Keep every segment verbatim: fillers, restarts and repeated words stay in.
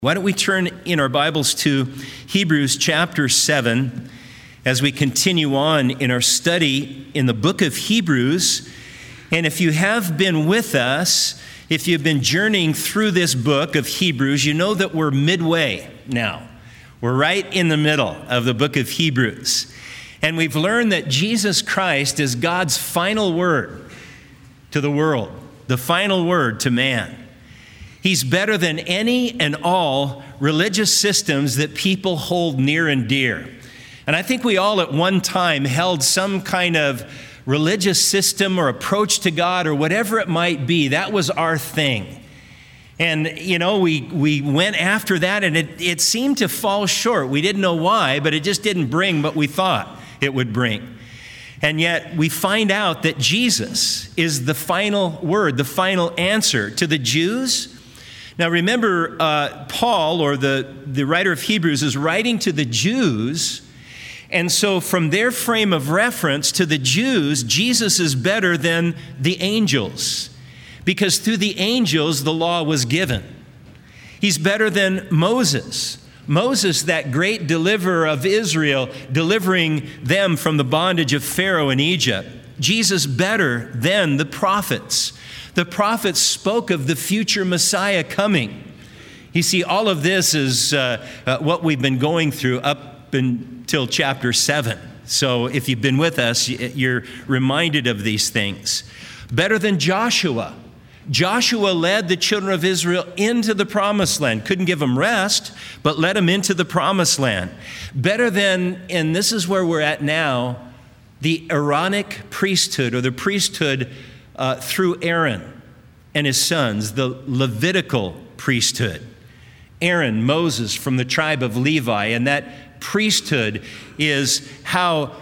Why don't we turn in our Bibles to Hebrews chapter seven as we continue on in our study in the book of Hebrews. And if you have been with us, if you've been journeying through this book of Hebrews, you know that we're midway now. We're right in the middle of the book of Hebrews. And we've learned that Jesus Christ is God's final word to the world, the final word to man. He's better than any and all religious systems that people hold near and dear. And I think we all at one time held some kind of religious system or approach to God or whatever it might be. That was our thing. And, you know, we, we went after that and it, it seemed to fall short. We didn't know why, but it just didn't bring what we thought it would bring. And yet we find out that Jesus is the final word, the final answer to the Jews. Now remember, uh, Paul, or the, the writer of Hebrews, is writing to the Jews. And so from their frame of reference to the Jews, Jesus is better than the angels. Because through the angels, the law was given. He's better than Moses. Moses, that great deliverer of Israel, delivering them from the bondage of Pharaoh in Egypt. Jesus better than the prophets. The prophets spoke of the future Messiah coming. You see, all of this is uh, uh, what we've been going through up until chapter seven. So if you've been with us, you're reminded of these things. Better than Joshua. Joshua led the children of Israel into the promised land. Couldn't give them rest, but led them into the promised land. Better than, and this is where we're at now, the Aaronic priesthood, or the priesthood uh, through Aaron and his sons, the Levitical priesthood. Aaron, Moses from the tribe of Levi, and that priesthood is how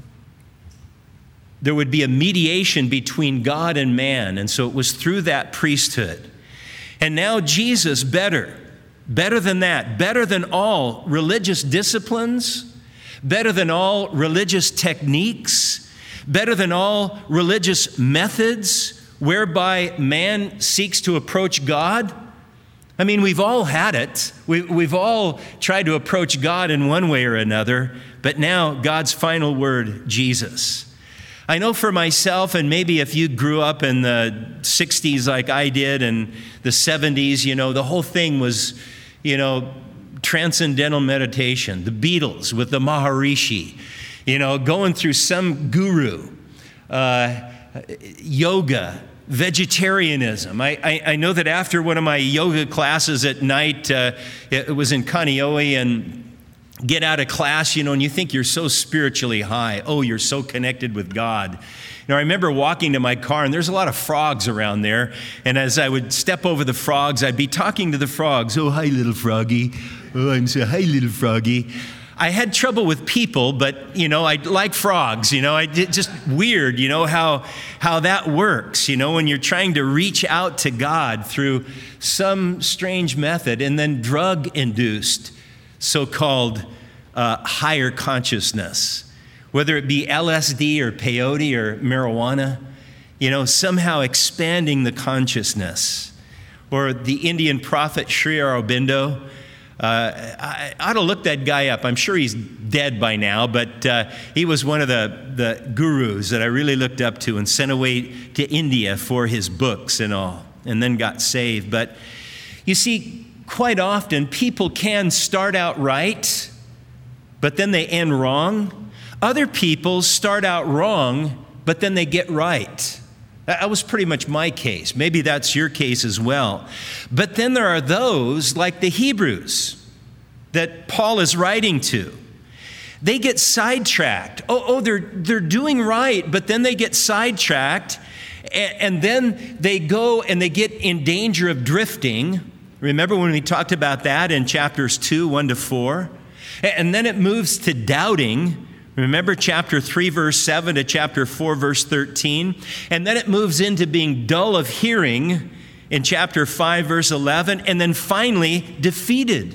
there would be a mediation between God and man. And so it was through that priesthood. And now Jesus, better, better than that, better than all religious disciplines, better than all religious techniques, better than all religious methods whereby man seeks to approach God. I mean, we've all had it. We, we've all tried to approach God in one way or another, but now God's final word, Jesus. I know for myself, and maybe if you grew up in the sixties like I did, and the seventies, you know, the whole thing was, you know, transcendental meditation, the Beatles with the Maharishi, you know, going through some guru, uh, yoga, vegetarianism. I, I, I know that after one of my yoga classes at night, uh, it was in Kaneohe, and get out of class, you know, and you think you're so spiritually high. Oh, you're so connected with God. You know, I remember walking to my car, and there's a lot of frogs around there. And as I would step over the frogs, I'd be talking to the frogs. Oh, hi, little froggy. Oh, I'm so, hi, little froggy. I had trouble with people, but, you know, I like frogs, you know, I did just weird, you know, how, how that works, you know, when you're trying to reach out to God through some strange method, and then drug-induced so-called uh, higher consciousness, whether it be L S D or peyote or marijuana, you know, somehow expanding the consciousness. Or the Indian prophet Sri Aurobindo. Uh, I, I ought to look that guy up. I'm sure he's dead by now, but uh, he was one of the, the gurus that I really looked up to and sent away to India for his books and all, and then got saved. But you see, quite often, people can start out right, but then they end wrong. Other people start out wrong, but then they get right. That was pretty much my case. Maybe that's your case as well. But then there are those, like the Hebrews, that Paul is writing to. They get sidetracked. Oh, oh, they're, they're doing right, but then they get sidetracked, and, and then they go and they get in danger of drifting. Remember when we talked about that in chapters two, one to four? And then it moves to doubting. Remember chapter three, verse seven to chapter four, verse thirteen? And then it moves into being dull of hearing in chapter five, verse eleven. And then finally, defeated.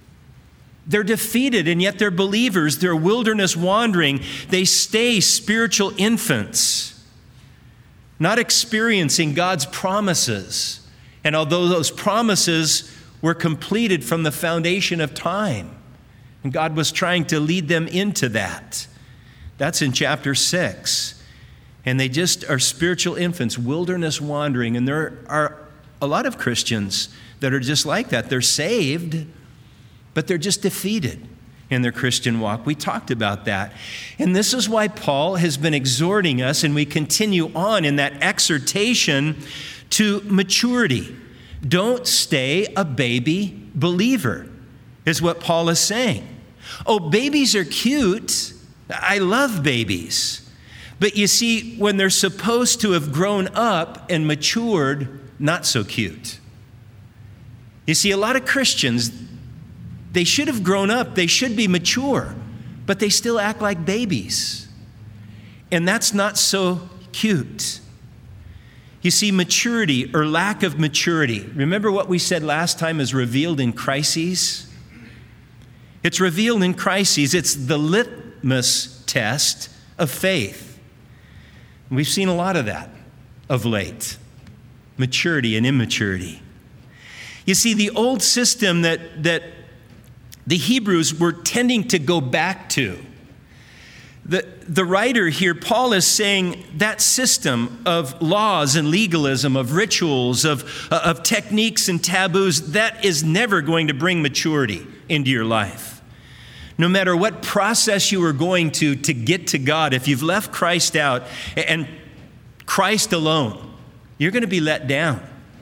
They're defeated, and yet they're believers. They're wilderness wandering. They stay spiritual infants, not experiencing God's promises. And although those promises were completed from the foundation of time. And God was trying to lead them into that. That's in chapter six. And they just are spiritual infants, wilderness wandering. And there are a lot of Christians that are just like that. They're saved, but they're just defeated in their Christian walk. We talked about that. And this is why Paul has been exhorting us, and we continue on in that exhortation to maturity. Don't stay a baby believer, is what Paul is saying. Oh, babies are cute. I love babies. But you see, when they're supposed to have grown up and matured, not so cute. You see, a lot of Christians, they should have grown up, they should be mature, but they still act like babies. And that's not so cute. You see, maturity or lack of maturity, remember what we said last time is revealed in crises? It's revealed in crises. It's the litmus test of faith. We've seen a lot of that of late. Maturity and immaturity. You see, the old system that, that the Hebrews were tending to go back to, the, the writer here, Paul, is saying that system of laws and legalism, of rituals, of, uh, of techniques and taboos, that is never going to bring maturity into your life. No matter what process you are going to to get to God, if you've left Christ out and Christ alone, you're going to be let down.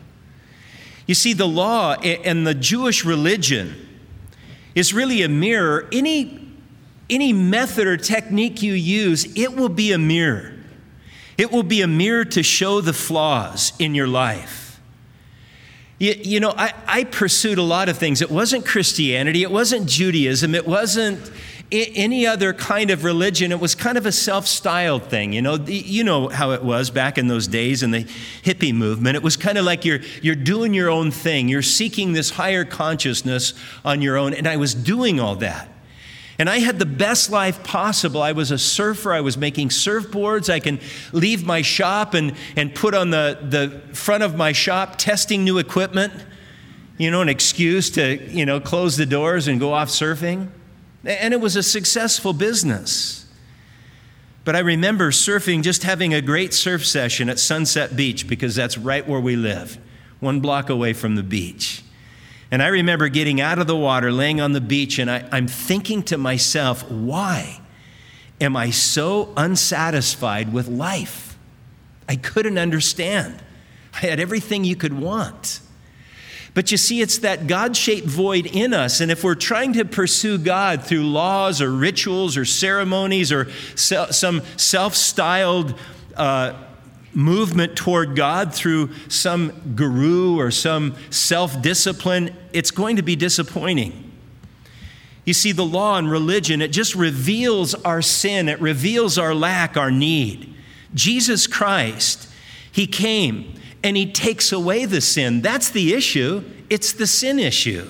You see, the law and the Jewish religion is really a mirror. Any, any method or technique you use, it will be a mirror. It will be a mirror to show the flaws in your life. You, you know, I, I pursued a lot of things. It wasn't Christianity. It wasn't Judaism. It wasn't I- any other kind of religion. It was kind of a self-styled thing. You know, the, you know how it was back in those days in the hippie movement. It was kind of like you're, you're doing your own thing. You're seeking this higher consciousness on your own. And I was doing all that. And I had the best life possible. I was a surfer. I was making surfboards. I can leave my shop and, and put on the, the front of my shop testing new equipment, you know, an excuse to, you know, close the doors and go off surfing. And it was a successful business. But I remember surfing, just having a great surf session at Sunset Beach because that's right where we live, one block away from the beach. And I remember getting out of the water, laying on the beach, and I, I'm thinking to myself, why am I so unsatisfied with life? I couldn't understand. I had everything you could want. But you see, it's that God-shaped void in us. And if we're trying to pursue God through laws or rituals or ceremonies or se- some self-styled uh movement toward God through some guru or some self-discipline, it's going to be disappointing. You see, the law and religion, it just reveals our sin. It reveals our lack, our need. Jesus Christ, he came and he takes away the sin. That's the issue. It's the sin issue.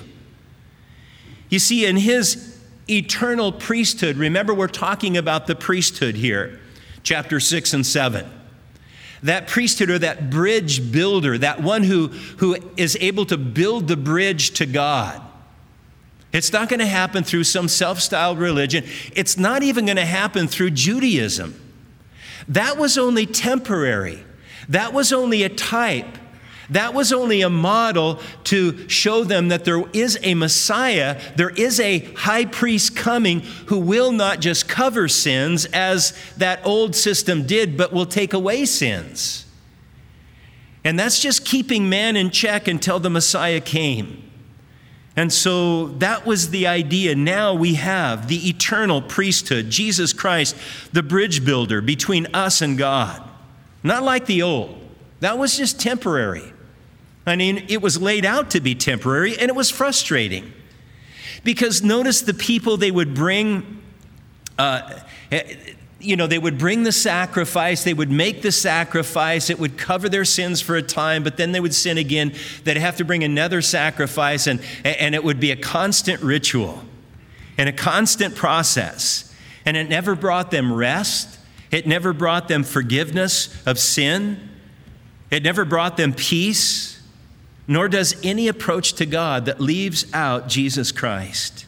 You see, in his eternal priesthood, remember we're talking about the priesthood here, chapter six and seven. That priesthood or that bridge builder, that one who, who is able to build the bridge to God. It's not going to happen through some self-styled religion. It's not even going to happen through Judaism. That was only temporary. That was only a type. That was only a model to show them that there is a Messiah, there is a high priest coming who will not just cover sins as that old system did, but will take away sins. And that's just keeping man in check until the Messiah came. And so that was the idea. Now we have the eternal priesthood, Jesus Christ, the bridge builder between us and God. Not like the old. That was just temporary. I mean, it was laid out to be temporary, and it was frustrating. Because notice the people they would bring, uh, you know, they would bring the sacrifice, they would make the sacrifice, it would cover their sins for a time, but then they would sin again. They'd have to bring another sacrifice, and, and it would be a constant ritual and a constant process. And it never brought them rest. It never brought them forgiveness of sin. It never brought them peace. nor does any approach to God that leaves out Jesus Christ.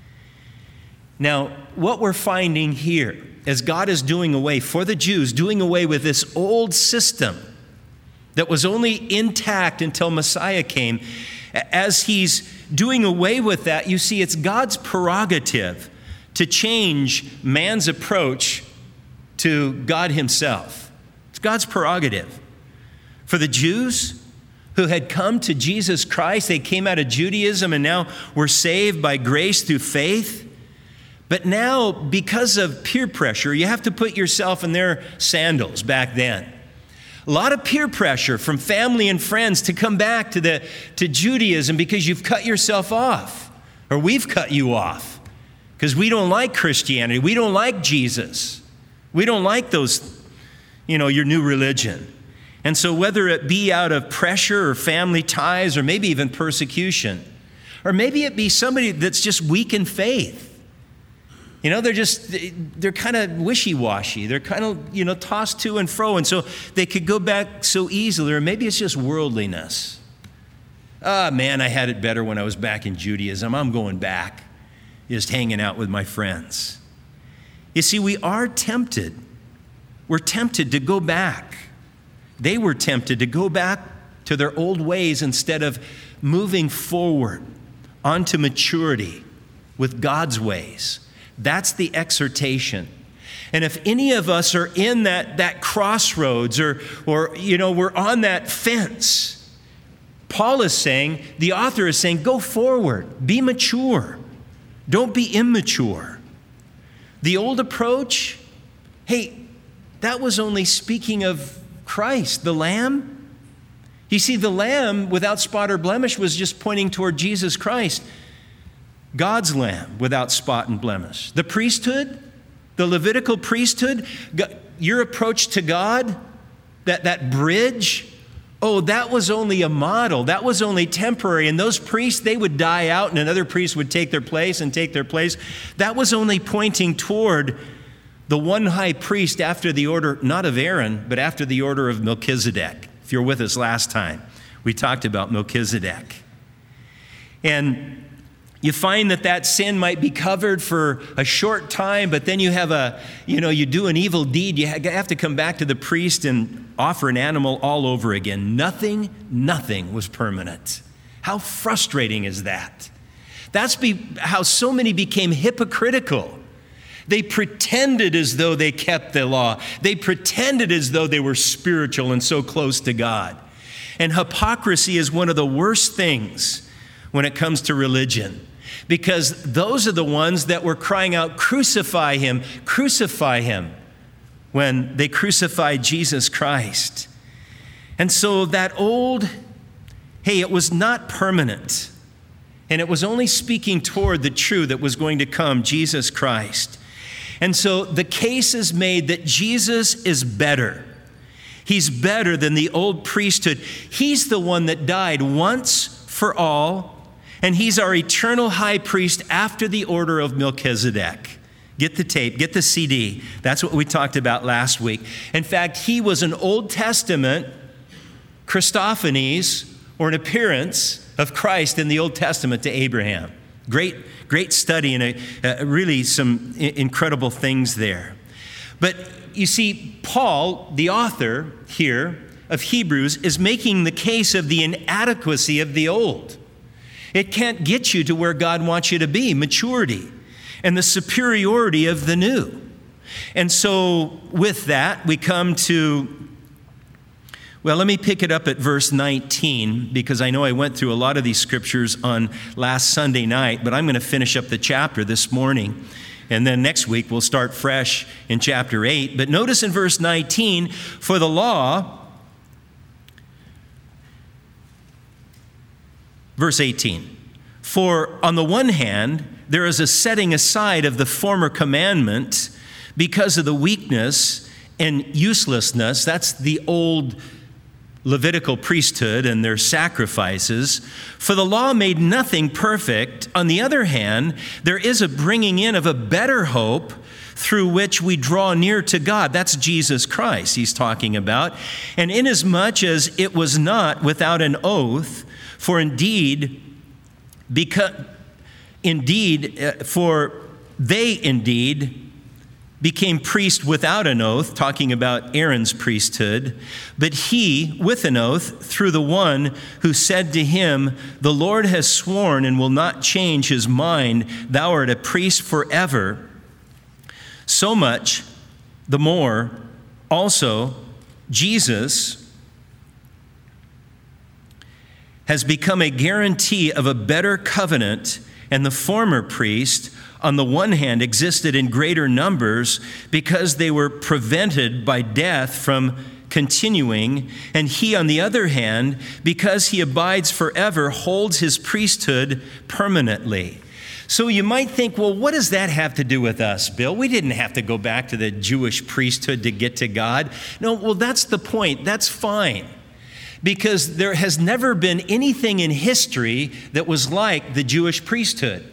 Now, what we're finding here, as God is doing away, for the Jews, doing away with this old system that was only intact until Messiah came, as he's doing away with that, you see, it's God's prerogative to change man's approach to God himself. It's God's prerogative. For the Jews who had come to Jesus Christ, they came out of Judaism and now were saved by grace through faith. But now, because of peer pressure, you have to put yourself in their sandals back then. A lot of peer pressure from family and friends to come back to, the, to Judaism because you've cut yourself off, or we've cut you off, because we don't like Christianity. We don't like Jesus. We don't like those, you know, your new religion. And so whether it be out of pressure or family ties or maybe even persecution, or maybe it be somebody that's just weak in faith. You know, they're just, they're kind of wishy-washy. They're kind of, you know, tossed to and fro. And so they could go back so easily, or maybe it's just worldliness. Ah, man, I had it better when I was back in Judaism. I'm going back, just hanging out with my friends. You see, we are tempted. We're tempted to go back. They were tempted to go back to their old ways instead of moving forward onto maturity with God's ways. That's the exhortation. And if any of us are in that, that crossroads or, or, you know, we're on that fence, Paul is saying, the author is saying, go forward, be mature. Don't be immature. The old approach, hey, that was only speaking of Christ, the Lamb. You see, the Lamb without spot or blemish was just pointing toward Jesus Christ. God's Lamb without spot and blemish. The priesthood, the Levitical priesthood, your approach to God, that, that bridge, oh, that was only a model. That was only temporary. And those priests, they would die out and another priest would take their place and take their place. That was only pointing toward the one high priest after the order, not of Aaron, but after the order of Melchizedek. If you're with us last time, we talked about Melchizedek. And you find that that sin might be covered for a short time, but then you have a, you know, you do an evil deed. You have to come back to the priest and offer an animal all over again. Nothing, nothing was permanent. How frustrating is that? That's be, how so many became hypocritical. They pretended as though they kept the law. They pretended as though they were spiritual and so close to God. And hypocrisy is one of the worst things when it comes to religion, because those are the ones that were crying out, crucify him, crucify him, when they crucified Jesus Christ. And so that old, hey, it was not permanent, and it was only speaking toward the true that was going to come, Jesus Christ. And so the case is made that Jesus is better. He's better than the old priesthood. He's the one that died once for all, and he's our eternal high priest after the order of Melchizedek. Get the tape, get the C D. That's what we talked about last week. In fact, he was an Old Testament Christophanies, or an appearance of Christ in the Old Testament to Abraham. Great, great study and a, uh, really some I- incredible things there. But you see, Paul, the author here of Hebrews, is making the case of the inadequacy of the old. It can't get you to where God wants you to be, maturity, and the superiority of the new. And so with that, we come to, well, let me pick it up at verse nineteen, because I know I went through a lot of these scriptures on last Sunday night, but I'm going to finish up the chapter this morning. And then next week, we'll start fresh in chapter eight. But notice in verse nineteen, for the law, verse eighteen, for on the one hand, there is a setting aside of the former commandment because of the weakness and uselessness. That's the old Levitical priesthood and their sacrifices. For the law made nothing perfect. On the other hand, there is a bringing in of a better hope through which we draw near to God. That's Jesus Christ he's talking about. And inasmuch as it was not without an oath, For indeed, because indeed, uh, for they indeed became priests without an oath, talking about Aaron's priesthood, but he with an oath through the one who said to him, the Lord has sworn and will not change his mind, thou art a priest forever. So much the more also Jesus has become a guarantee of a better covenant, and the former priest on the one hand existed in greater numbers because they were prevented by death from continuing, and he on the other hand, because he abides forever, holds his priesthood permanently. So you might think, well, what does that have to do with us, Bill? We didn't have to go back to the Jewish priesthood to get to God. No, well, that's the point. That's fine. Because there has never been anything in history that was like the Jewish priesthood.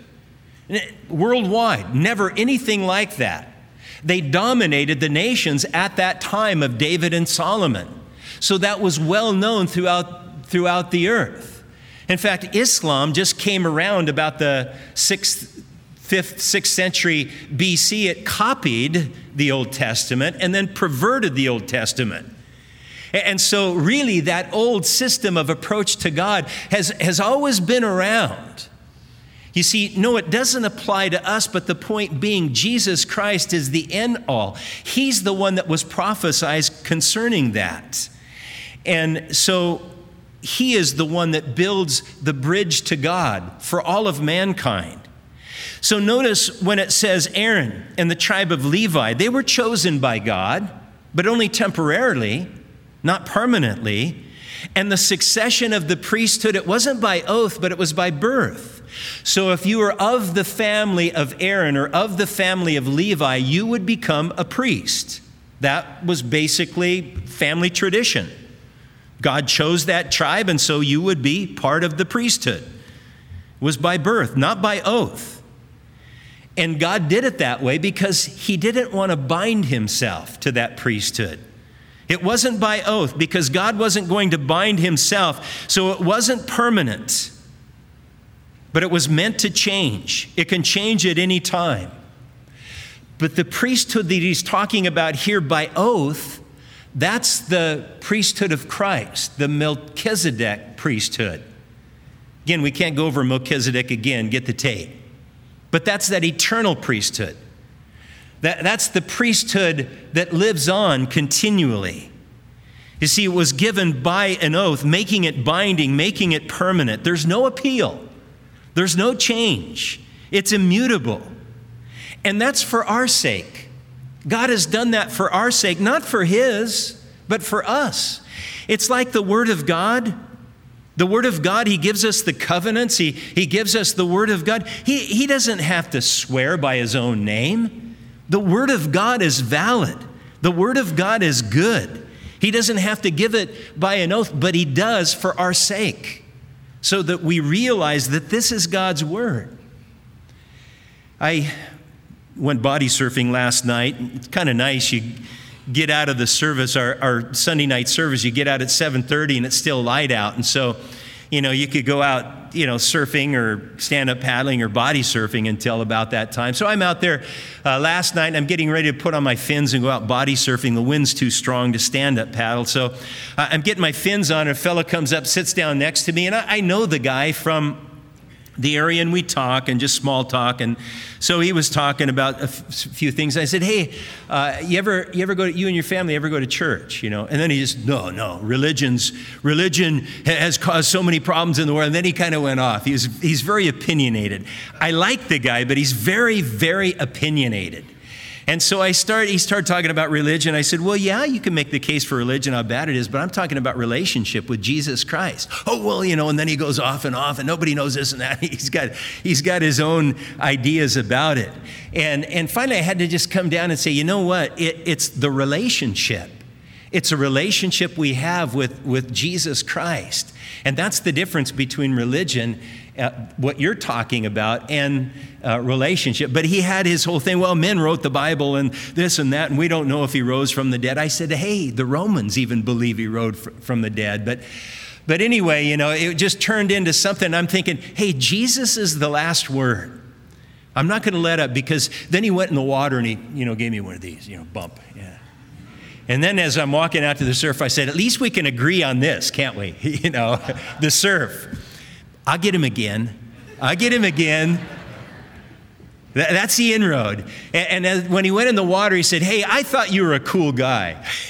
Worldwide, never anything like that. They dominated the nations at that time of David and Solomon. So that was well known throughout, throughout the earth. In fact, Islam just came around about the sixth, fifth, sixth century B C. It copied the Old Testament and then perverted the Old Testament. And so really that old system of approach to God has, has always been around. You see, no, it doesn't apply to us, but the point being, Jesus Christ is the end all. He's the one that was prophesied concerning that. And so he is the one that builds the bridge to God for all of mankind. So notice when it says Aaron and the tribe of Levi, they were chosen by God, but only temporarily, not permanently. And the succession of the priesthood, it wasn't by oath, but it was by birth. So if you were of the family of Aaron or of the family of Levi, you would become a priest. That was basically family tradition. God chose that tribe, and so you would be part of the priesthood. It was by birth, not by oath. And God did it that way because he didn't want to bind himself to that priesthood. It wasn't by oath because God wasn't going to bind himself, so it wasn't permanent. But it was meant to change. It can change at any time. But the priesthood that he's talking about here by oath, that's the priesthood of Christ, the Melchizedek priesthood. Again, we can't go over Melchizedek again, get the tape. But that's that eternal priesthood. That, that's the priesthood that lives on continually. You see, it was given by an oath, making it binding, making it permanent. There's no appeal. There's no change. It's immutable. And that's for our sake. God has done that for our sake, not for his, but for us. It's like the Word of God. The Word of God, he gives us the covenants. He, he gives us the Word of God. He, he doesn't have to swear by his own name. The Word of God is valid. The Word of God is good. He doesn't have to give it by an oath, but he does for our sake, so that we realize that this is God's Word. I went body surfing last night. It's kind of nice. You get out of the service, our, our Sunday night service, you get out at seven thirty and it's still light out. And so, you know, you could go out, you know, surfing or stand-up paddling or body surfing until about that time. So I'm out there uh, last night, and I'm getting ready to put on my fins and go out body surfing. The wind's too strong to stand-up paddle. So uh, I'm getting my fins on, and a fella comes up, sits down next to me, and I, I know the guy from the area, and we talk and just small talk. And so he was talking about a f- few things. I said, hey, uh, you ever you ever go to, you and your family ever go to church, you know? And then he just, no, no, religion's, religion has caused so many problems in the world. And then he kind of went off. He was, he's very opinionated. I like the guy, but he's very, very opinionated. And so I started, he started talking about religion. I said, well, yeah, you can make the case for religion, how bad it is, but I'm talking about relationship with Jesus Christ. Oh, well, you know, and then he goes off and off, and nobody knows this and that. He's got, he's got his own ideas about it. And, and finally, I had to just come down and say, you know what? It, it's the relationship. It's a relationship we have with, with Jesus Christ. And that's the difference between religion, uh, what you're talking about, and uh, relationship. But he had his whole thing, well, men wrote the Bible and this and that, and we don't know if he rose from the dead. I said, hey, the Romans even believe he rose fr- from the dead. But But anyway, you know, it just turned into something. I'm thinking, hey, Jesus is the last word. I'm not going to let up, because then he went in the water and he, you know, gave me one of these, you know, bump. Yeah. And then as I'm walking out to the surf, I said, at least we can agree on this, can't we? You know, the surf. I'll get him again. I'll get him again. That's the inroad. And, and when he went in the water, he said, hey, I thought you were a cool guy.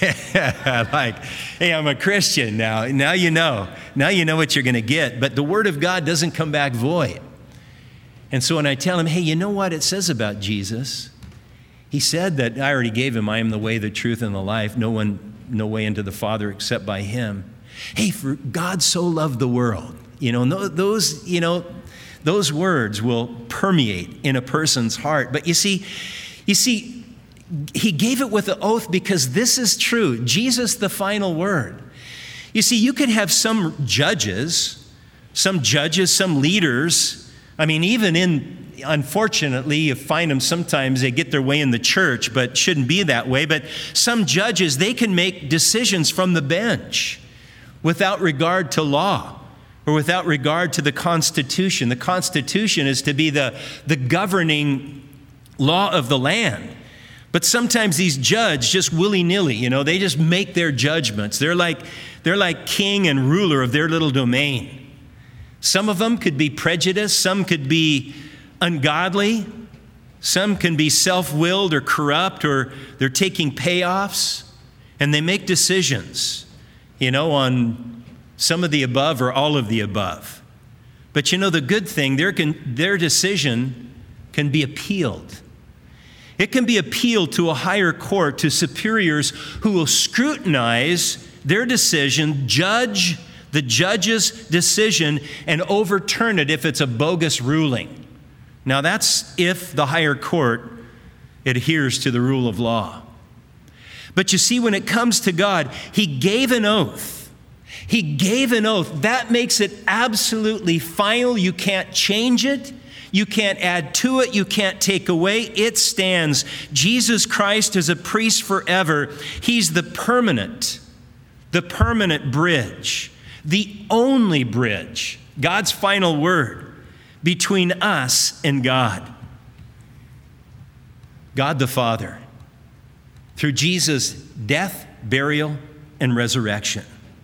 Like, hey, I'm a Christian now. Now you know. Now you know what you're going to get. But the word of God doesn't come back void. And so when I tell him, hey, you know what it says about Jesus? He said that I already gave him, I am the way, the truth, and the life. No one, no way into the Father except by him. Hey, for God so loved the world. You know, those, you know, those words will permeate in a person's heart. But you see, you see, he gave it with an oath because this is true. Jesus, the final word. You see, you could have some judges, some judges, some leaders. I mean, even in, unfortunately, you find them sometimes they get their way in the church, but shouldn't be that way. But some judges, they can make decisions from the bench without regard to law, or without regard to the Constitution. The Constitution is to be the, the governing law of the land. But sometimes these judges just willy-nilly, you know, they just make their judgments. They're like, they're like king and ruler of their little domain. Some of them could be prejudiced. Some could be ungodly. Some can be self-willed or corrupt, or they're taking payoffs. And they make decisions, you know, on some of the above or all of the above. But you know, the good thing, their, can, their decision can be appealed. It can be appealed to a higher court, to superiors who will scrutinize their decision, judge the judge's decision, and overturn it if it's a bogus ruling. Now that's if the higher court adheres to the rule of law. But you see, when it comes to God, he gave an oath. He gave an oath. That makes it absolutely final. You can't change it. You can't add to it. You can't take away. It stands. Jesus Christ is a priest forever. He's the permanent, the permanent bridge, the only bridge, God's final word between us and God. God the Father, through Jesus' death, burial, and resurrection.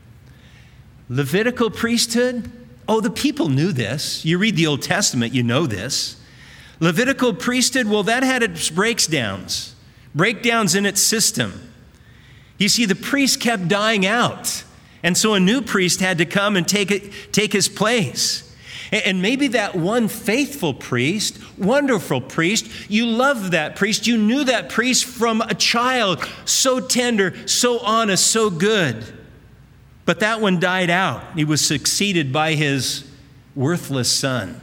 Levitical priesthood, oh, the people knew this. You read the Old Testament, you know this. Levitical priesthood, well, that had its breakdowns, breakdowns in its system. You see, the priest kept dying out, and so a new priest had to come and take it, take his place. And maybe that one faithful priest, wonderful priest, you loved that priest, you knew that priest from a child, so tender, so honest, so good. But that one died out. He was succeeded by his worthless son.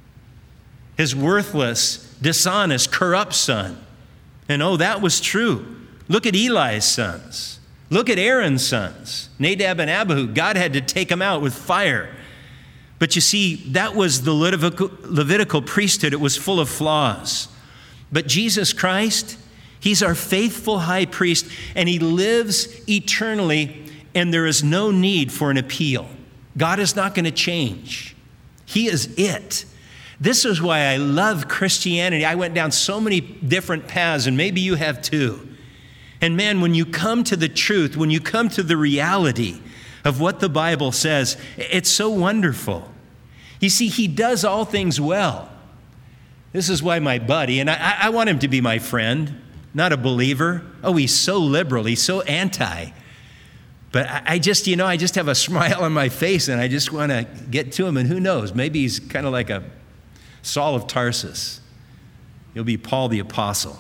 His worthless, dishonest, corrupt son. And oh, that was true. Look at Eli's sons. Look at Aaron's sons. Nadab and Abihu. God had to take them out with fire. But you see, that was the Levitical, Levitical priesthood. It was full of flaws. But Jesus Christ, he's our faithful high priest, and he lives eternally. And there is no need for an appeal. God is not going to change. He is it. This is why I love Christianity. I went down so many different paths, and maybe you have too. And man, when you come to the truth, when you come to the reality of what the Bible says, it's so wonderful. You see, he does all things well. This is why my buddy, and I, I want him to be my friend, not a believer. Oh, he's so liberal. He's so anti. But I just, you know, I just have a smile on my face, and I just want to get to him. And who knows, maybe he's kind of like a Saul of Tarsus. He'll be Paul the Apostle.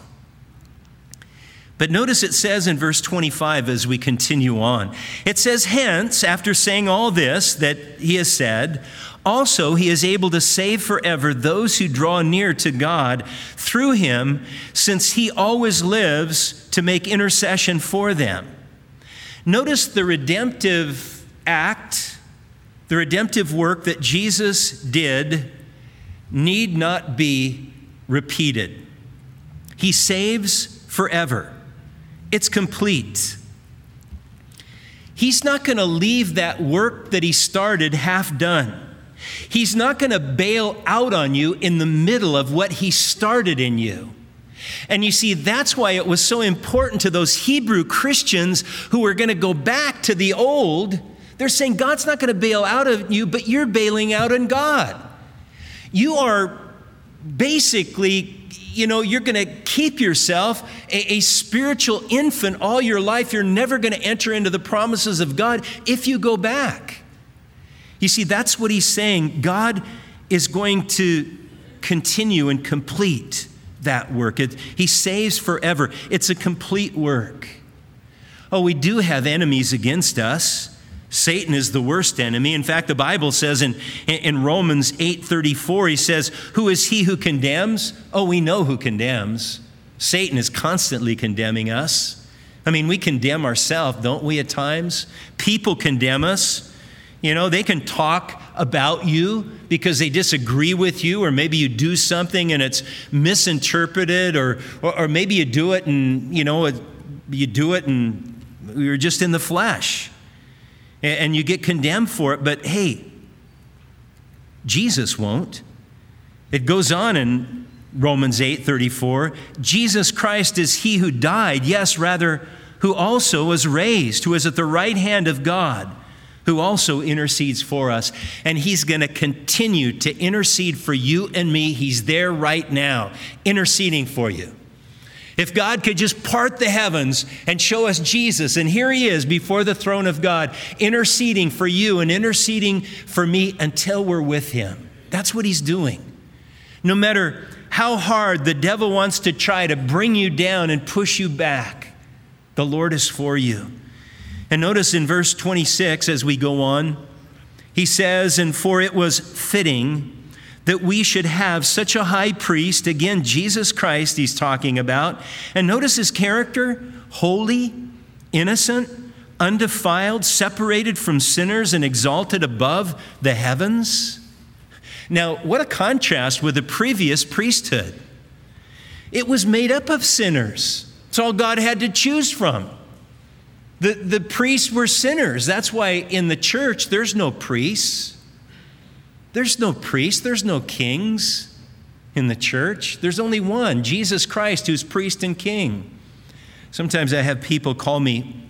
But notice it says in verse twenty-five as we continue on, it says, hence, after saying all this that he has said, also he is able to save forever those who draw near to God through him, since he always lives to make intercession for them. Notice the redemptive act, the redemptive work that Jesus did need not be repeated. He saves forever. It's complete. He's not going to leave that work that he started half done. He's not going to bail out on you in the middle of what he started in you. And you see, that's why it was so important to those Hebrew Christians who were going to go back to the old. They're saying, God's not going to bail out on you, but you're bailing out on God. You are basically, you know, you're going to keep yourself a, a spiritual infant all your life. You're never going to enter into the promises of God if you go back. You see, that's what he's saying. God is going to continue and complete that work. It, he saves forever. It's a complete work. Oh, we do have enemies against us. Satan is the worst enemy. In fact, the Bible says in, in Romans eight thirty-four, he says, who is he who condemns? Oh, we know who condemns. Satan is constantly condemning us. I mean, we condemn ourselves, don't we, at times? People condemn us. You know, they can talk about you because they disagree with you, or maybe you do something and it's misinterpreted, or or, or maybe you do it and, you know, you do it and you're just in the flesh. And you get condemned for it, but hey, Jesus won't. It goes on in Romans eight thirty-four. Jesus Christ is he who died, yes, rather, who also was raised, who is at the right hand of God, who also intercedes for us. And he's going to continue to intercede for you and me. He's there right now, interceding for you. If God could just part the heavens and show us Jesus, and here he is before the throne of God, interceding for you and interceding for me until we're with him. That's what he's doing. No matter how hard the devil wants to try to bring you down and push you back, the Lord is for you. And notice in verse twenty-six, as we go on, he says, and for it was fitting that we should have such a high priest, again, Jesus Christ he's talking about. And notice his character, holy, innocent, undefiled, separated from sinners and exalted above the heavens. Now, what a contrast with the previous priesthood. It was made up of sinners. It's all God had to choose from. The, the priests were sinners. That's why in the church, there's no priests. There's no priests, there's no kings in the church. There's only one, Jesus Christ, who's priest and king. Sometimes I have people call me,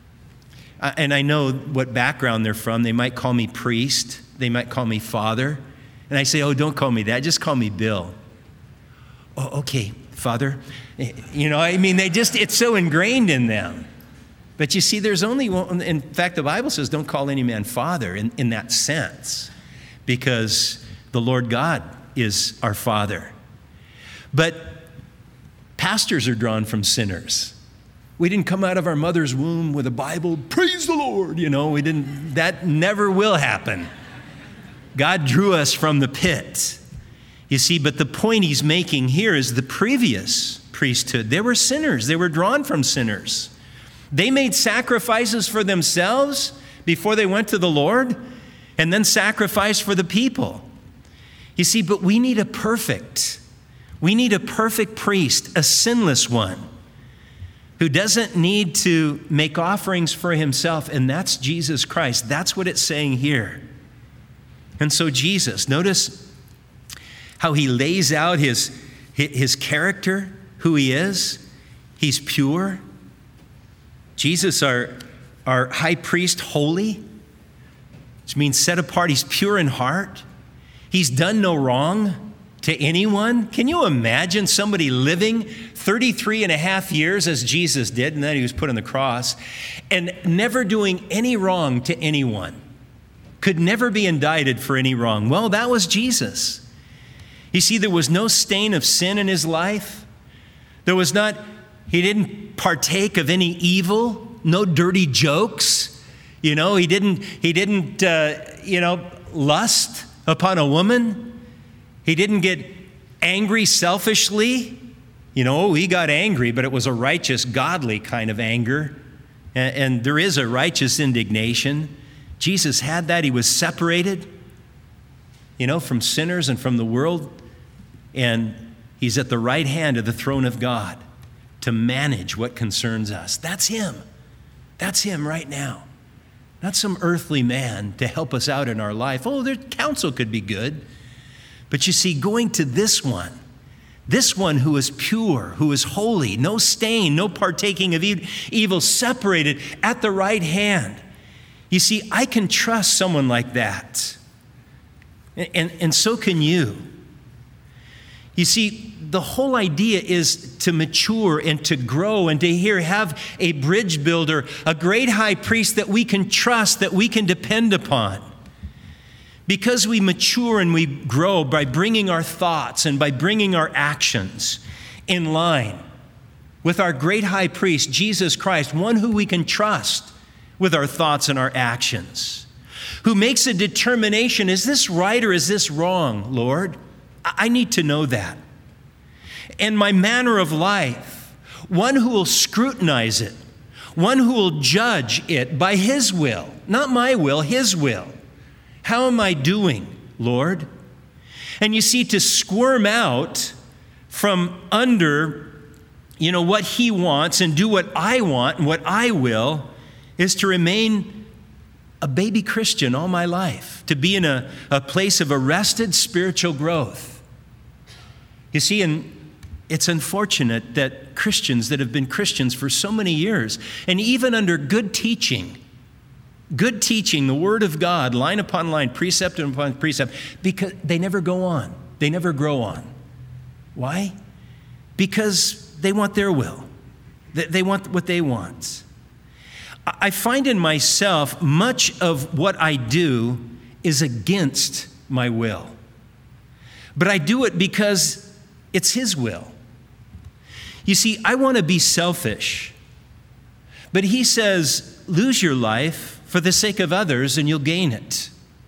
and I know what background they're from. They might call me priest, they might call me father. And I say, oh, don't call me that, just call me Bill. Oh, okay, Father. You know, I mean, they just, it's so ingrained in them. But you see, there's only one, in fact, the Bible says don't call any man father in, in that sense, because the Lord God is our Father. But pastors are drawn from sinners. We didn't come out of our mother's womb with a Bible, praise the Lord, you know, we didn't, that never will happen. God drew us from the pit. You see, but the point he's making here is the previous priesthood. They were sinners. They were drawn from sinners. They made sacrifices for themselves before they went to the Lord, and then sacrifice for the people. You see, but we need a perfect, we need a perfect priest, a sinless one, who doesn't need to make offerings for himself, and that's Jesus Christ. That's what it's saying here. And so Jesus, notice how he lays out his, his character, who he is. He's pure. Jesus, our, our high priest, holy, which means set apart. He's pure in heart. He's done no wrong to anyone. Can you imagine somebody living thirty-three and a half years as Jesus did, and then he was put on the cross, and never doing any wrong to anyone? Could never be indicted for any wrong. Well, that was Jesus. You see, there was no stain of sin in his life. There was not, he didn't partake of any evil, no dirty jokes. You know, he didn't, he didn't, uh, you know, lust upon a woman. He didn't get angry selfishly. You know, he got angry, but it was a righteous, godly kind of anger. And, and there is a righteous indignation. Jesus had that. He was separated, you know, from sinners and from the world. And he's at the right hand of the throne of God to manage what concerns us. That's him. That's him right now. not some earthly man to help us out in our life. Oh, their counsel could be good. But you see, going to this one, this one who is pure, who is holy, no stain, no partaking of evil, separated at the right hand. You see, I can trust someone like that. And, and, and so can you. You see, the whole idea is to mature and to grow and to here have a bridge builder, a great high priest that we can trust, that we can depend upon. Because we mature and we grow by bringing our thoughts and by bringing our actions in line with our great high priest, Jesus Christ, one who we can trust with our thoughts and our actions, who makes a determination, is this right or is this wrong, Lord? I need to know that. And my manner of life, one who will scrutinize it, one who will judge it by his will, not my will, his will. How am I doing, Lord? And you see, to squirm out from under, you know, what he wants and do what I want and what I will is to remain a baby Christian all my life, to be in a, a place of arrested spiritual growth. You see, and it's unfortunate that Christians that have been Christians for so many years, and even under good teaching, Good teaching, the Word of God, line upon line, precept upon precept, because they never go on. They never grow on. Why? Because they want their will. They want what they want. I find in myself much of what I do is against my will. But I do it because it's His will. You see, I want to be selfish. But He says, lose your life for the sake of others, and you'll gain it.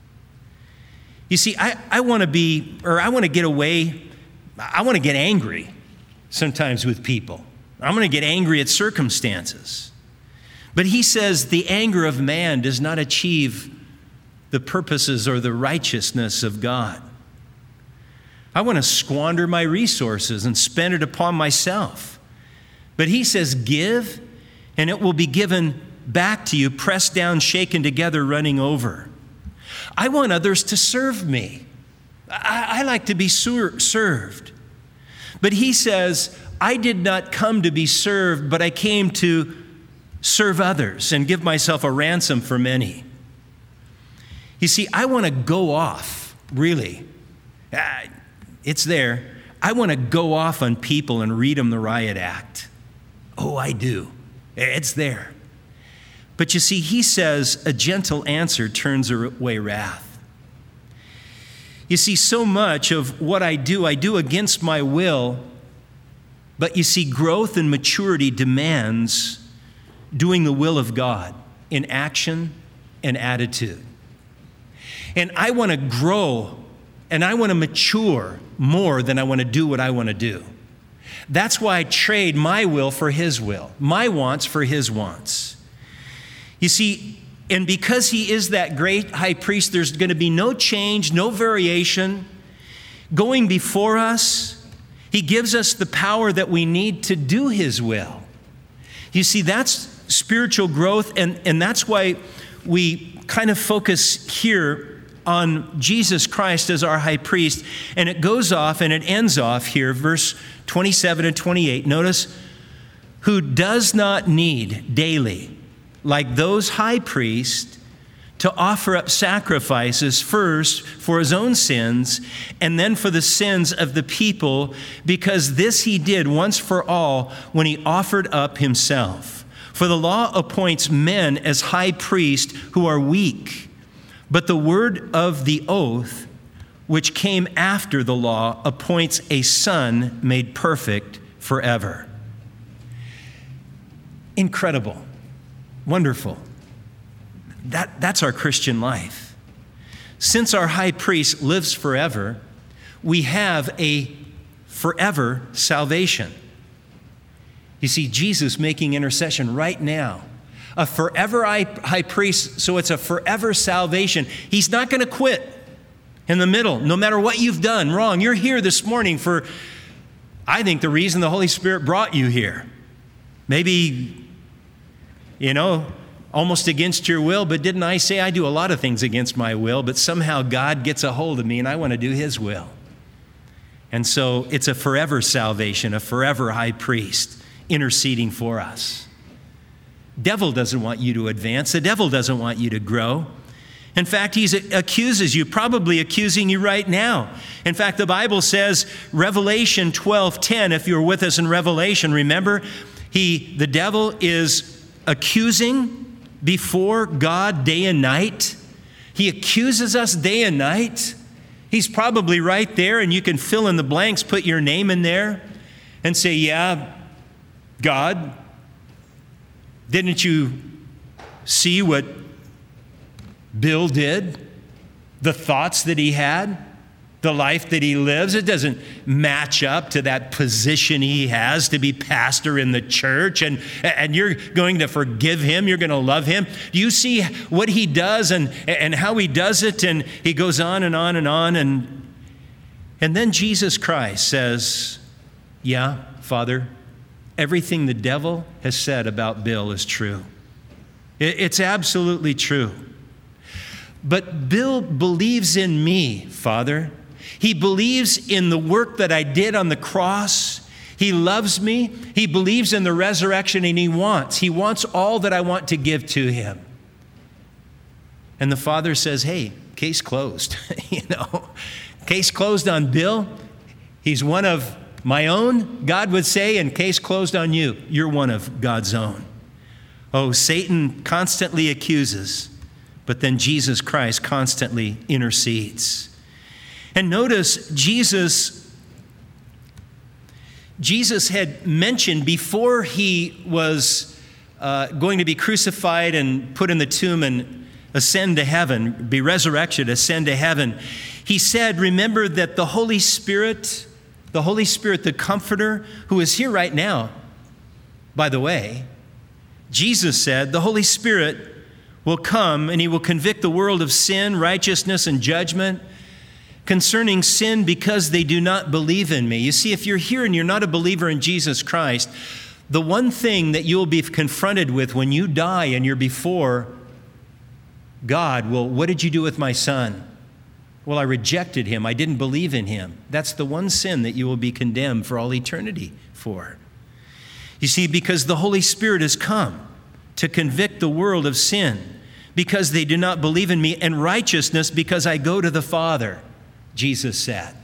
You see, I, I want to be, or I want to get away, I want to get angry sometimes with people. I'm going to get angry at circumstances. But he says the anger of man does not achieve the purposes or the righteousness of God. I want to squander my resources and spend it upon myself. But he says, give, and it will be given back to you, pressed down, shaken together, running over. I want others to serve me. I, I like to be ser- served. But he says, I did not come to be served, but I came to serve others and give myself a ransom for many. You see, I want to go off, really. Uh, it's there. I want to go off on people and read them the riot act. Oh, I do. It's there. But you see, he says a gentle answer turns away wrath. You see, so much of what I do, I do against my will. But you see, growth and maturity demands doing the will of God in action and attitude. And I want to grow and I want to mature more than I want to do what I want to do. That's why I trade my will for his will, my wants for his wants. You see, and because he is that great high priest, there's going to be no change, no variation. Going before us, he gives us the power that we need to do his will. You see, that's spiritual growth, and, and that's why we kind of focus here on Jesus Christ as our high priest. And it goes off and it ends off here, verse twenty-seven and twenty-eight. Notice, who does not need daily, like those high priests, to offer up sacrifices first for his own sins and then for the sins of the people, because this he did once for all when he offered up himself. For the law appoints men as high priests who are weak, but the word of the oath, which came after the law, appoints a son made perfect forever. Incredible. Wonderful. That, that's our Christian life. Since our high priest lives forever, we have a forever salvation. You see, Jesus making intercession right now. A forever high priest, so it's a forever salvation. He's not going to quit in the middle, no matter what you've done wrong. You're here this morning for, I think, the reason the Holy Spirit brought you here. Maybe, you know, almost against your will, but didn't I say I do a lot of things against my will, but somehow God gets a hold of me and I want to do his will. And so it's a forever salvation, a forever high priest interceding for us. Devil doesn't want you to advance. The devil doesn't want you to grow. In fact, he accuses you, probably accusing you right now. In fact, the Bible says, Revelation twelve ten, if you're with us in Revelation, remember, he, the devil is accusing before God day and night. He accuses us day and night. He's probably right there, and you can fill in the blanks, put your name in there, and say, yeah, God, didn't you see what Bill did? The thoughts that he had? The life that he lives? It doesn't match up to that position he has to be pastor in the church, and, and you're going to forgive him, you're going to love him. Do you see what he does and, and how he does it? And he goes on and on and on. And, and then Jesus Christ says, yeah, Father, everything the devil has said about Bill is true. It, it's absolutely true. But Bill believes in me, Father. He believes in the work that I did on the cross. He loves me. He believes in the resurrection, and he wants. He wants all that I want to give to him. And the Father says, hey, case closed. you know, case closed on Bill. He's one of my own, God would say, and case closed on you. You're one of God's own. Oh, Satan constantly accuses, but then Jesus Christ constantly intercedes. And notice Jesus, Jesus had mentioned before he was uh, going to be crucified and put in the tomb and ascend to heaven, be resurrected, ascend to heaven. He said, remember that the Holy Spirit, the Holy Spirit, the Comforter, who is here right now, by the way, Jesus said, the Holy Spirit will come and he will convict the world of sin, righteousness, and judgment concerning sin because they do not believe in me. You see, if you're here and you're not a believer in Jesus Christ, the one thing that you'll be confronted with when you die and you're before God, well, what did you do with my son? Well, I rejected him. I didn't believe in him. That's the one sin that you will be condemned for all eternity for. You see, because the Holy Spirit has come to convict the world of sin because they do not believe in me, and righteousness because I go to the Father, Jesus said.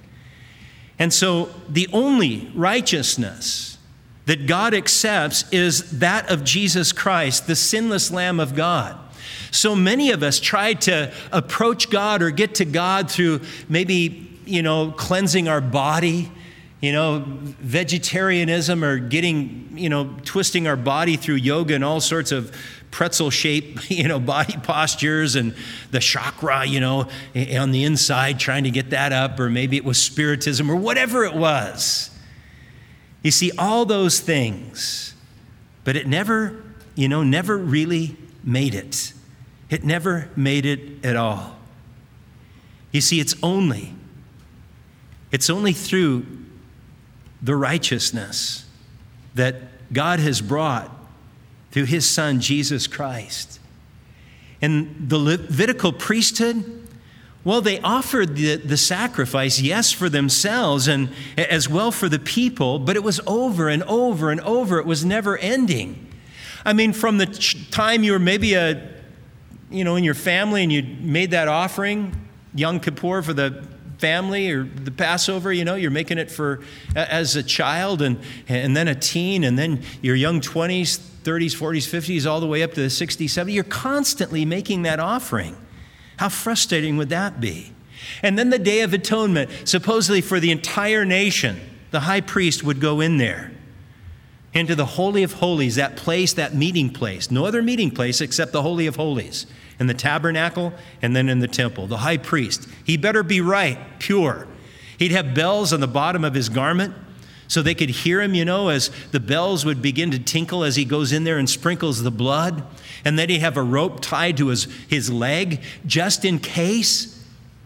And so the only righteousness that God accepts is that of Jesus Christ, the sinless Lamb of God. So many of us try to approach God or get to God through maybe, you know, cleansing our body, you know, vegetarianism, or getting, you know, twisting our body through yoga and all sorts of pretzel shape, you know, body postures, and the chakra, you know, on the inside, trying to get that up, or maybe it was spiritism or whatever it was. You see, all those things, but it never, you know, never really made it. It never made it at all. You see, it's only, it's only through the righteousness that God has brought through his Son, Jesus Christ. And the Levitical priesthood, well, they offered the, the sacrifice, yes, for themselves and as well for the people, but it was over and over and over. It was never ending. I mean, from the time you were maybe a, you know, in your family and you made that offering, Yom Kippur for the family, or the Passover, you know, you're making it for as a child, and and then a teen, and then your young twenties, thirties, forties, fifties, all the way up to the sixties, seventies. You're constantly making that offering. How frustrating would that be? And then the Day of Atonement, supposedly for the entire nation, the high priest would go in there into the Holy of Holies, that place, that meeting place. No other meeting place except the Holy of Holies, in the tabernacle and then in the temple. The high priest, he better be right, pure. He'd have bells on the bottom of his garment so they could hear him, you know, as the bells would begin to tinkle as he goes in there and sprinkles the blood. And then he'd have a rope tied to his, his leg just in case.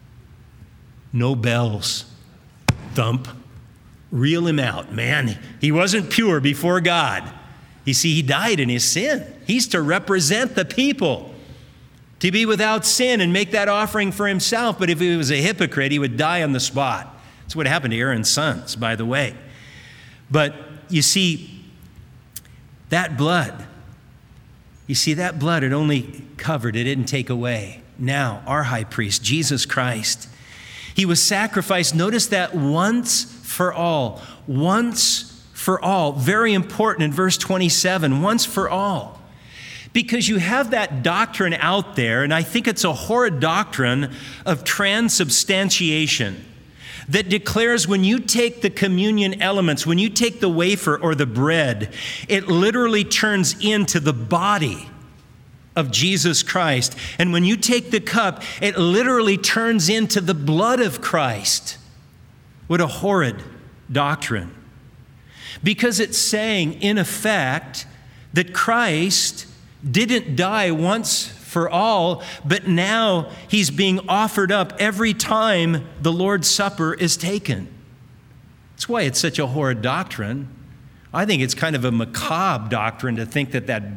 No bells. Thump. Reel him out, man. He wasn't pure before God. You see, he died in his sin. He's to represent the people, to be without sin and make that offering for himself. But if he was a hypocrite, he would die on the spot. That's what happened to Aaron's sons, by the way. But you see, that blood, you see, that blood, it only covered, it didn't take away. Now, our high priest, Jesus Christ, he was sacrificed, notice that, once for all. Once for all. Very important in verse twenty-seven, once for all. Because you have that doctrine out there, and I think it's a horrid doctrine of transubstantiation that declares when you take the communion elements, when you take the wafer or the bread, it literally turns into the body of Jesus Christ. And when you take the cup, it literally turns into the blood of Christ. What a horrid doctrine. Because it's saying, in effect, that Christ didn't die once for all, but now he's being offered up every time the Lord's Supper is taken. That's why it's such a horrid doctrine. I think it's kind of a macabre doctrine to think that that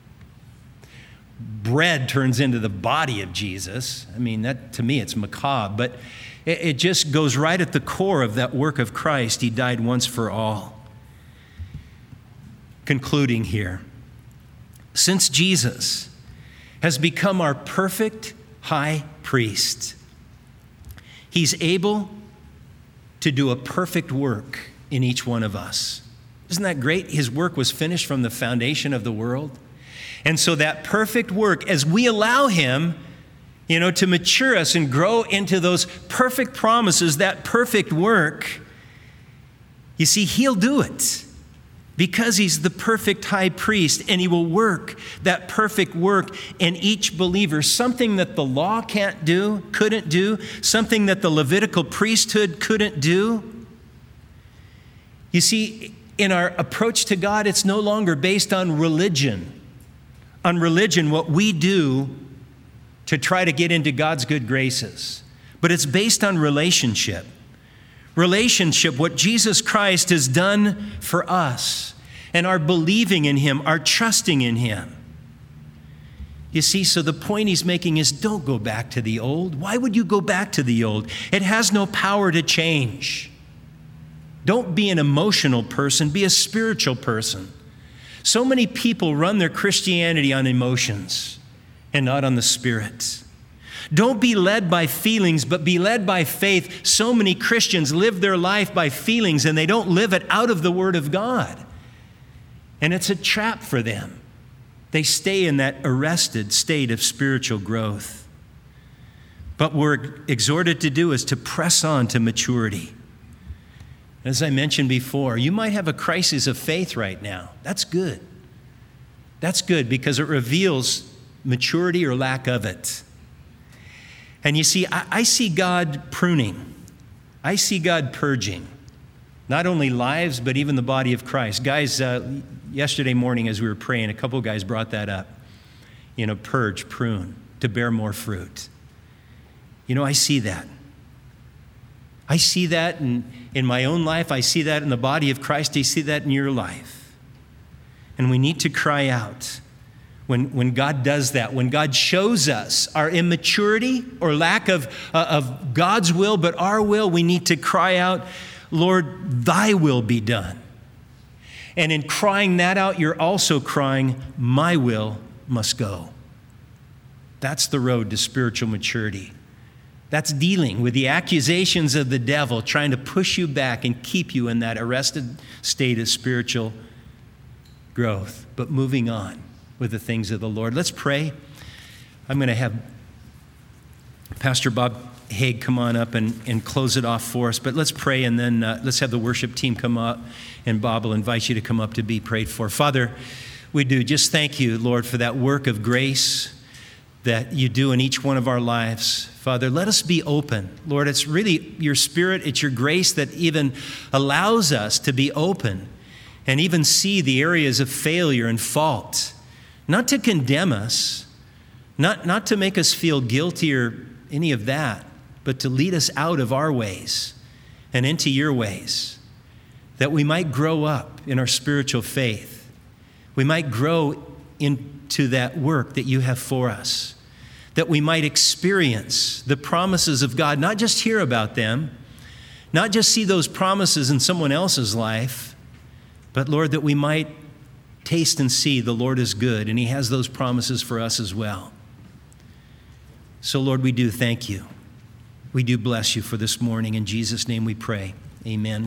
bread turns into the body of Jesus. I mean, that to me, it's macabre, but it, it just goes right at the core of that work of Christ. He died once for all. Concluding here, since Jesus has become our perfect high priest, he's able to do a perfect work in each one of us. Isn't that great? His work was finished from the foundation of the world. And so that perfect work, as we allow him, you know, to mature us and grow into those perfect promises, that perfect work, you see, he'll do it. Because he's the perfect high priest, and he will work that perfect work in each believer, something that the law can't do, couldn't do, something that the Levitical priesthood couldn't do. You see, in our approach to God, it's no longer based on religion. On religion, what we do to try to get into God's good graces. But it's based on relationship. Relationship, what Jesus Christ has done for us, and our believing in him, our trusting in him. You see, so the point he's making is don't go back to the old. Why would you go back to the old? It has no power to change. Don't be an emotional person, be a spiritual person. So many people run their Christianity on emotions and not on the Spirit. Don't be led by feelings, but be led by faith. So many Christians live their life by feelings, and they don't live it out of the Word of God. And it's a trap for them. They stay in that arrested state of spiritual growth. But what we're exhorted to do is to press on to maturity. As I mentioned before, you might have a crisis of faith right now. That's good. That's good because it reveals maturity or lack of it. And you see, I, I see God pruning. I see God purging. Not only lives, but even the body of Christ. Guys, uh, yesterday morning as we were praying, a couple of guys brought that up. You know, purge, prune, to bear more fruit. You know, I see that. I see that in, in my own life. I see that in the body of Christ. I see that in your life. And we need to cry out. When, when God does that, when God shows us our immaturity or lack of, uh, of God's will, but our will, we need to cry out, Lord, thy will be done. And in crying that out, you're also crying, my will must go. That's the road to spiritual maturity. That's dealing with the accusations of the devil, trying to push you back and keep you in that arrested state of spiritual growth, but moving on with the things of the Lord. Let's pray. I'm going to have Pastor Bob Haig come on up and, and close it off for us. But let's pray, and then uh, let's have the worship team come up, and Bob will invite you to come up to be prayed for. Father, we do just thank you, Lord, for that work of grace that you do in each one of our lives. Father, let us be open. Lord, it's really your Spirit, it's your grace that even allows us to be open and even see the areas of failure and fault. Not to condemn us, not, not to make us feel guilty or any of that, but to lead us out of our ways and into your ways, that we might grow up in our spiritual faith. We might grow into that work that you have for us, that we might experience the promises of God, not just hear about them, not just see those promises in someone else's life, but Lord, that we might taste and see the Lord is good, and he has those promises for us as well. So Lord, we do thank you. We do bless you for this morning. In Jesus' name we pray. Amen.